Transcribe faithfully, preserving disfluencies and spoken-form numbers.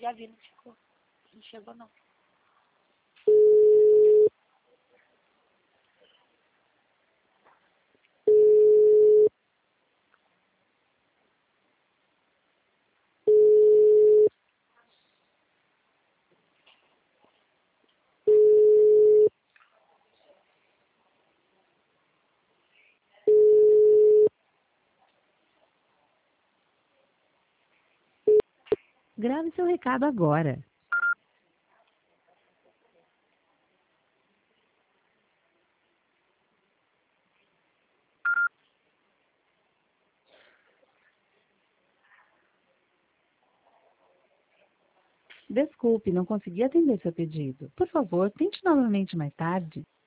já vi, não ficou. Não chegou, não. Grave seu recado agora. Desculpe, não consegui atender seu pedido. Por favor, tente novamente mais tarde.